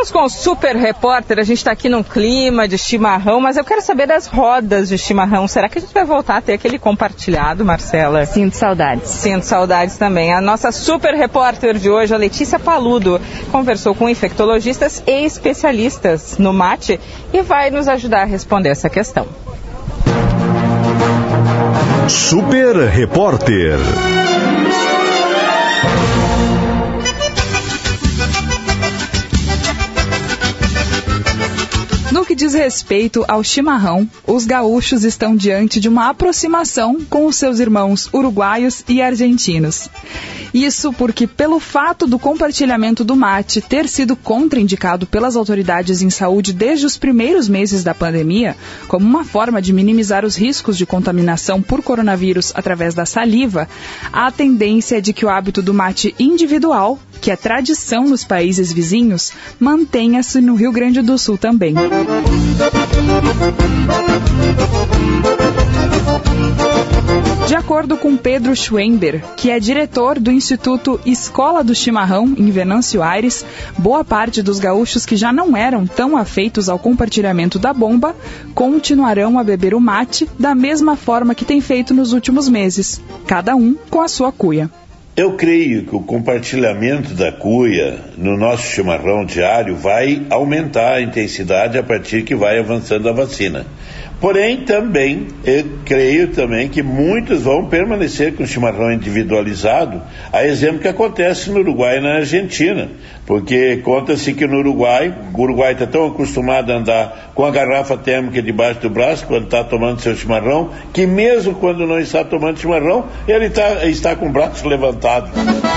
Voltamos com o Super Repórter. A gente está aqui num clima de chimarrão, mas eu quero saber das rodas de chimarrão. Será que a gente vai voltar a ter aquele compartilhado, Marcela? Sinto saudades. Sinto saudades também. A nossa Super Repórter de hoje, a Letícia Paludo, conversou com infectologistas e especialistas no mate e vai nos ajudar a responder essa questão. Super Repórter. No que diz respeito ao chimarrão, os gaúchos estão diante de uma aproximação com os seus irmãos uruguaios e argentinos. Isso porque, pelo fato do compartilhamento do mate ter sido contraindicado pelas autoridades em saúde desde os primeiros meses da pandemia, como uma forma de minimizar os riscos de contaminação por coronavírus através da saliva, a tendência é de que o hábito do mate individual, que é tradição nos países vizinhos, mantenha-se no Rio Grande do Sul também. De acordo com Pedro Schwember, que é diretor do Instituto Escola do Chimarrão, em Venâncio Aires, boa parte dos gaúchos que já não eram tão afeitos ao compartilhamento da bomba continuarão a beber o mate da mesma forma que tem feito nos últimos meses, cada um com a sua cuia. Eu creio que o compartilhamento da cuia no nosso chimarrão diário vai aumentar a intensidade a partir que vai avançando a vacina. Porém, também, eu creio também que muitos vão permanecer com o chimarrão individualizado, a exemplo que acontece no Uruguai e na Argentina, porque conta-se que no Uruguai, o Uruguai está tão acostumado a andar com a garrafa térmica debaixo do braço quando está tomando seu chimarrão, que mesmo quando não está tomando chimarrão, ele está com o braço levantado.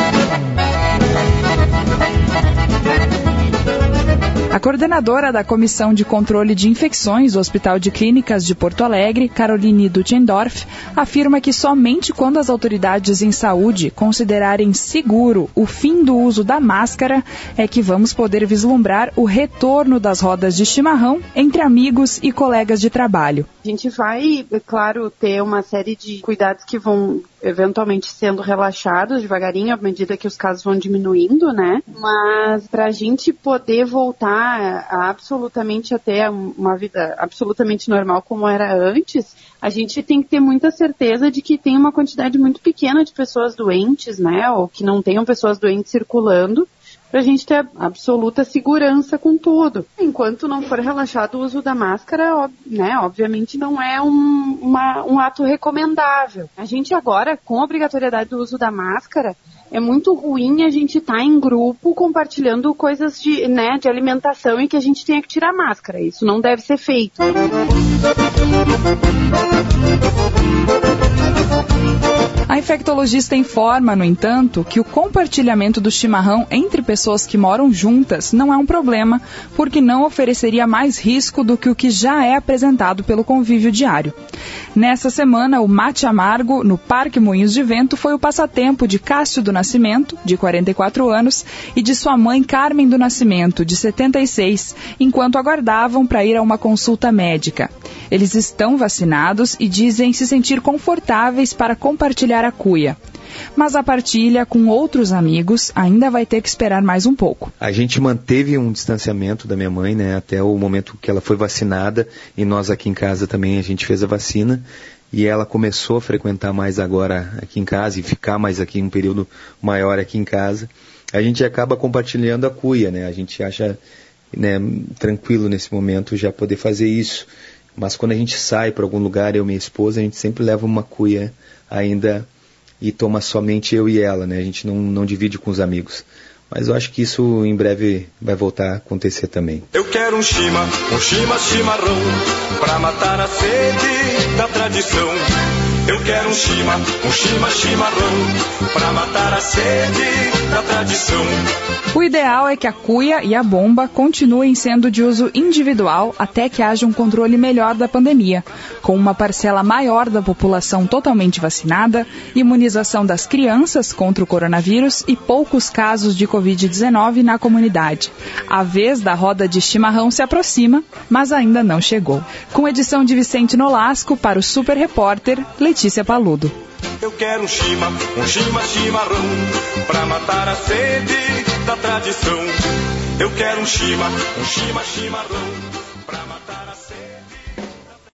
A coordenadora da Comissão de Controle de Infecções do Hospital de Clínicas de Porto Alegre, Caroline Duchendorf, afirma que somente quando as autoridades em saúde considerarem seguro o fim do uso da máscara é que vamos poder vislumbrar o retorno das rodas de chimarrão entre amigos e colegas de trabalho. A gente vai, é claro, ter uma série de cuidados que vão eventualmente sendo relaxados devagarinho à medida que os casos vão diminuindo, né? Mas para a gente poder voltar a absolutamente até uma vida absolutamente normal como era antes, a gente tem que ter muita certeza de que tem uma quantidade muito pequena de pessoas doentes, né? Ou que não tenham pessoas doentes circulando, para a gente ter absoluta segurança com tudo. Enquanto não for relaxado o uso da máscara, né, obviamente não é um ato recomendável. A gente agora, com a obrigatoriedade do uso da máscara, é muito ruim a gente estar em grupo compartilhando coisas de alimentação e que a gente tenha que tirar a máscara. Isso não deve ser feito. A infectologista informa, no entanto, que o compartilhamento do chimarrão entre pessoas que moram juntas não é um problema, porque não ofereceria mais risco do que o que já é apresentado pelo convívio diário. Nessa semana, o mate amargo no Parque Moinhos de Vento foi o passatempo de Cássio do Nascimento, de 44 anos, e de sua mãe Carmen do Nascimento, de 76, enquanto aguardavam para ir a uma consulta médica. Eles estão vacinados e dizem se sentir confortáveis para compartilhar a cuia. Mas a partilha com outros amigos ainda vai ter que esperar mais um pouco. A gente manteve um distanciamento da minha mãe, né, até o momento que ela foi vacinada, e nós aqui em casa também a gente fez a vacina, e ela começou a frequentar mais agora aqui em casa e ficar mais aqui um período maior aqui em casa. A gente acaba compartilhando a cuia, né, a gente acha, né, tranquilo nesse momento já poder fazer isso. Mas quando a gente sai para algum lugar, eu e minha esposa, a gente sempre leva uma cuia ainda e toma somente eu e ela, né? A gente não divide com os amigos. Mas eu acho que isso em breve vai voltar a acontecer também. Eu quero um chimarrão, pra matar a sede da tradição. Eu quero um chimarrão, pra matar a sede da tradição. O ideal é que a cuia e a bomba continuem sendo de uso individual até que haja um controle melhor da pandemia, com uma parcela maior da população totalmente vacinada, imunização das crianças contra o coronavírus e poucos casos de Covid-19 na comunidade. A vez da roda de chimarrão se aproxima, mas ainda não chegou. Com edição de Vicente Nolasco para o Super Repórter, Letícia Paludo. Eu quero um chimarrão, pra matar a sede da tradição. Eu quero um chimarrão.